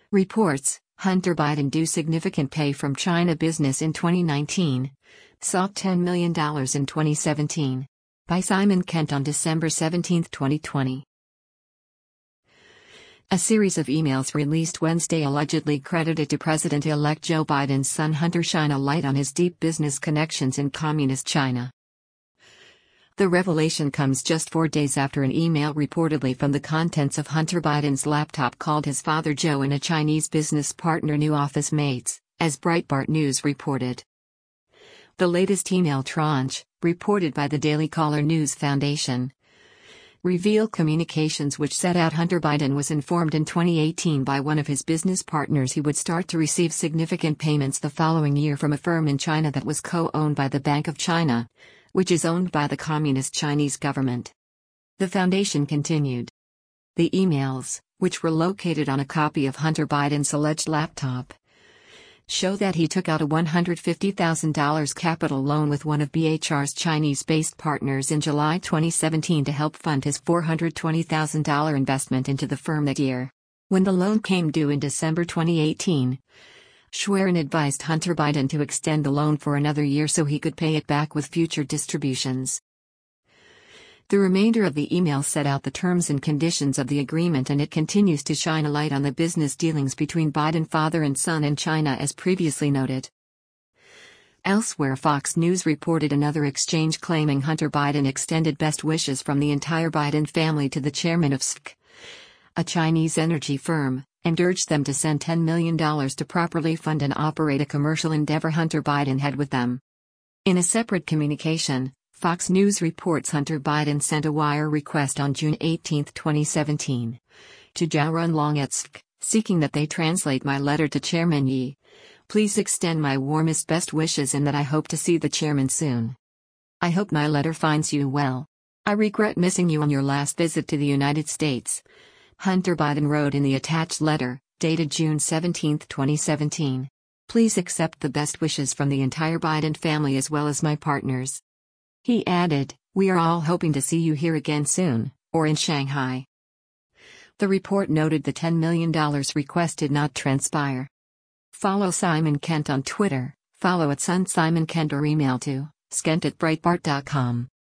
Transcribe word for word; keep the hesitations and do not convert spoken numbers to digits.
Reports: Hunter Biden due significant pay from China business in twenty nineteen. Sought ten million dollars in twenty seventeen. By Simon Kent on December seventeenth, twenty twenty. A series of emails released Wednesday allegedly credited to President-elect Joe Biden's son Hunter shine a light on his deep business connections in Communist China. The revelation comes just four days after an email reportedly from the contents of Hunter Biden's laptop called his father Joe and a Chinese business partner new office mates, as Breitbart News reported. The latest email tranche, reported by the Daily Caller News Foundation, revealed communications which set out Hunter Biden was informed in twenty eighteen by one of his business partners he would start to receive significant payments the following year from a firm in China that was co-owned by the Bank of China, which is owned by the Communist Chinese government. The foundation continued. The emails, which were located on a copy of Hunter Biden's alleged laptop, show that he took out a one hundred fifty thousand dollars capital loan with one of B H R's Chinese-based partners in July twenty seventeen to help fund his four hundred twenty thousand dollars investment into the firm that year. When the loan came due in December twenty eighteen, Schwerin advised Hunter Biden to extend the loan for another year so he could pay it back with future distributions. The remainder of the email set out the terms and conditions of the agreement, and it continues to shine a light on the business dealings between Biden father and son in China as previously noted. Elsewhere, Fox News reported another exchange claiming Hunter Biden extended best wishes from the entire Biden family to the chairman of S K, a Chinese energy firm, and urged them to send ten million dollars to properly fund and operate a commercial endeavor Hunter Biden had with them. In a separate communication, Fox News reports Hunter Biden sent a wire request on June eighteenth, twenty seventeen, to Zhao Runlong at S K, seeking that they translate my letter to Chairman Yi. Please extend my warmest best wishes and that I hope to see the chairman soon. I hope my letter finds you well. I regret missing you on your last visit to the United States. Hunter Biden wrote in the attached letter, dated June seventeenth, twenty seventeen. Please accept the best wishes from the entire Biden family as well as my partners. He added, we are all hoping to see you here again soon, or in Shanghai. The report noted the ten million dollars request did not transpire. Follow Simon Kent on Twitter, follow at Son Simon Kent or email to skent at breitbart dot com.